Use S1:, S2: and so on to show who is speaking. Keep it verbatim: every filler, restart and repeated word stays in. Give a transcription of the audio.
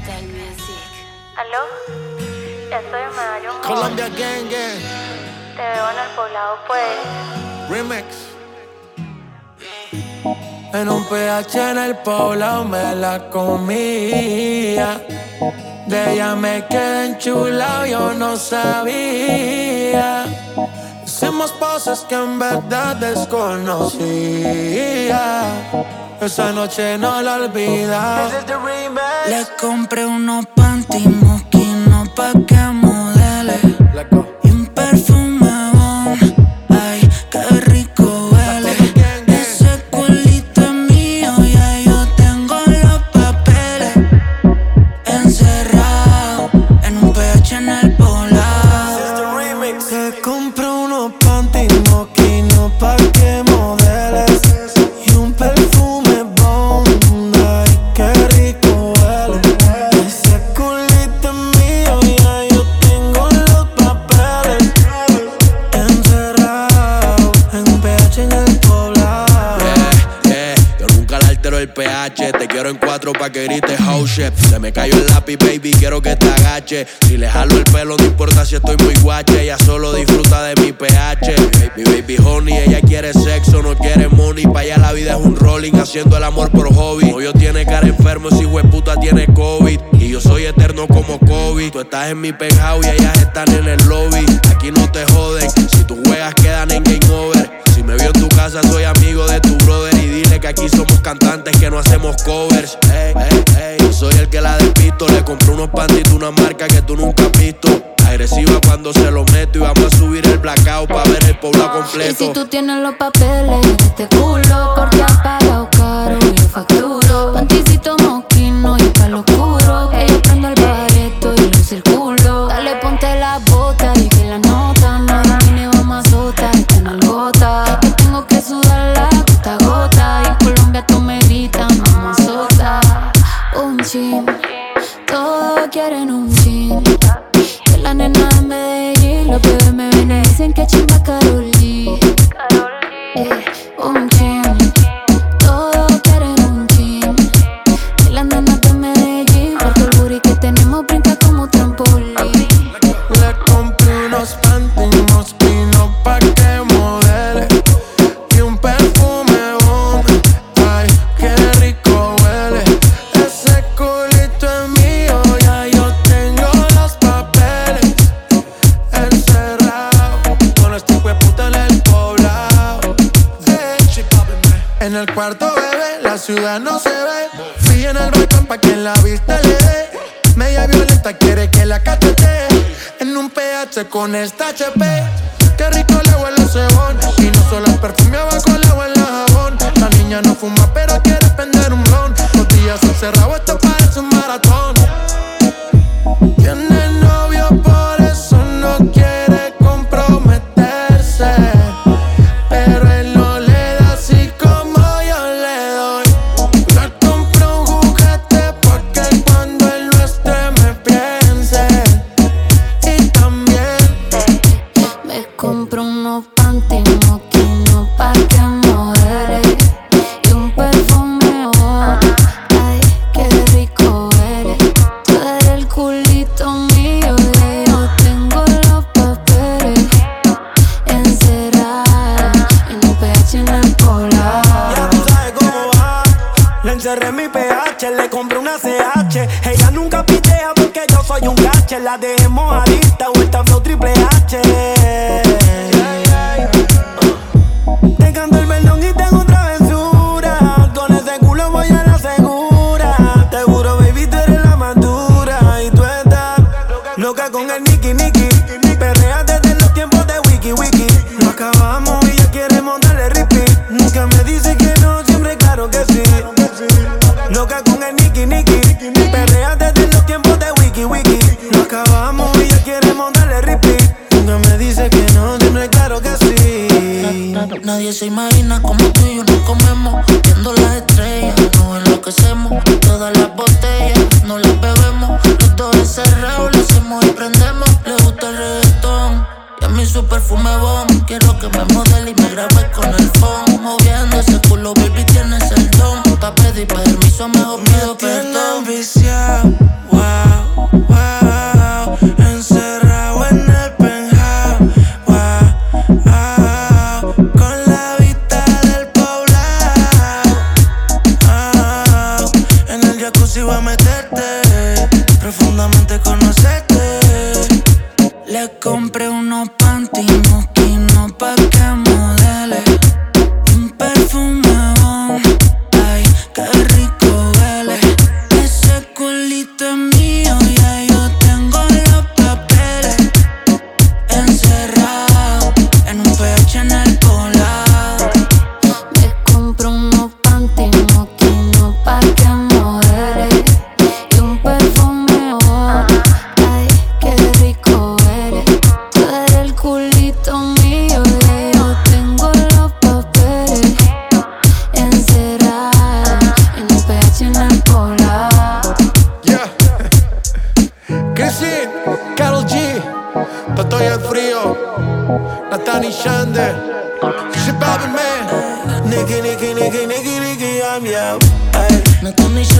S1: Digital Music.
S2: ¿Aló? Ya estoy en Medallo.
S3: Colombia Gang Gang.
S2: Te veo en el poblado, pues.
S3: Remix.
S4: En un P H en el poblado me la comía. De ella me quedé enchulado, yo no sabía. Hicimos cosas que en verdad desconocía. Esa noche no la olvida.
S1: Le compré unos panty mosquinos pa' que modele y un perfume bon. Ay, qué rico huele. Ese culito es mío, ya yo tengo los papeles encerrado en un P H en el poblado.
S4: Le compré unos panty mosquinos pa' que modeles y un perfume bon. Ay, qué rico huele. Ese culito es mío, ya yo tengo los papeles encerrado en un P H en el poblado.
S5: Yeah, yeah, yo nunca le altero el P H. Te quiero en cuatro pa' que grites house chef. Se me cayó el lápiz, baby, quiero que te agache. Si le jalo el pelo, no importa si estoy muy guache. Ella solo disfruta de mi P H. Mi baby honey, ella quiere sexo, no quiere money. Pa' allá la vida es un rolling, haciendo el amor por hobby. Novio tiene cara enfermo, ese hueputa tiene COVID. Y yo soy eterno como Kobe. Tú estás en mi penthouse y ellas están en el lobby. Aquí no te joden, si tú juegas quedan en game over. Si me vio en tu casa, soy amigo de tu brother. Y dile que aquí somos cantantes, que no hacemos covers. Ey, ey, ey, yo soy el que la despisto. Le compré unos pantitos, una marca que tú nunca has visto. Agresiva cuando se lo meto. Y vamos a subir el blackout pa' ver el poblado completo.
S1: Y si tú tienes los papeles de este culo, porque has pagado caro y yo facturo. Panticito mosquino y pa' lo oscuro, que yo prendo el bareto y lo circulo. Dale, ponte la bota y que la nota no domine, vamos a azotar esta nalgota. Que tengo que sudarla gota a gota. Y en Colombia tú me gritas, mamá sota. Un chin, todos quieren un chin. Que la nena de Medellín, los bebés me ven y dicen que chimba Karol G. Eh, un chin, todos quieren un chin. Que la nena de Medellín, porque el booty que tenemos brinca como trampolín.
S4: Le compré unos panty mosquinos pa' que modele y un perfume bon. Ay, qué rico huele. Ese culito es mío, ya yo tengo los papeles encerrado con este hueputa en el poblado. En el cuarto, bebé, la ciudad no se ve. Fui en el balcón pa' que la vista le dé. Media violenta quiere que la cachete en un P H con esta H P. Qué rico le huele el cebón. Y no solo el perfume, abajo le huele el jabón. La niña no fuma pero quiere prender un blon. Los días encerrados, esto parece un maratón. Tiene novio, por eso no quiere comprometerse. Pero él no le da así como yo le doy. Le compré un juguete porque cuando él no esté me piense. Y también
S1: Me compro unos panty mosquinos pa' que modele y un perfume bon. Ay, qué rico eres. Tú eres el culito mío, ya yo tengo los papeles encerrados en un P H en el poblado.
S6: Ya tú sabes cómo va. Le encerré mi P H, le compré una C H. Ella nunca pitea porque yo soy un gache. La dejé mojadita, vuelta flow triple H. Te canto el perdón y tengo travesura. Con ese culo voy a la segura. Te juro, baby, tú eres la madura. Y tú estás loca con el Nicky Nicky. Perrea desde los tiempos de Wiki Wiki. Lo acabamos y ella quiere montarle repeat. Nunca me dice que no, siempre claro que sí. Loca con el Nicky Nicky. Perrea desde los tiempos de Wiki Wiki. Lo acabamos y ella quiere montarle repeat. Nunca me dice que no, siempre claro que sí.
S1: Nadie se imagina como tú y yo nos comemos. Viendo las estrellas, nos enloquecemos. Todas las botellas, no las bebemos. Los dos encerrados, lo hacemos y prendemos. Le gusta el reggaetón y a mí su perfume bon. Quiero que me modele y me grabe con el phone. Moviendo ese culo, baby, tienes el don. Pa' pedir permiso, mejor pido perdón.
S4: Viciado,
S6: prometerte, profundamente conocerte.
S7: Le compré unos panty mosquinos pa' que modele, un perfume bon, ay, qué rico huele. Ese culito es mío, ya yo tengo los papeles encerrado en un P H en el colado.
S1: Me compro unos panty mosquinos pa' que modele y un perfume oh, ay, qué rico eres. Tú eres el culito mío, ya yo tengo los papeles encerrados en un P H en el colado.
S4: Yeah. Chrissy, Karol G, Estoy al frío, Nathan y Shande, Shit Bobby Man.
S6: Nicky, Nicky, Nicky, Nicky, Nicky, I'm yo. Ay.
S7: Nathan y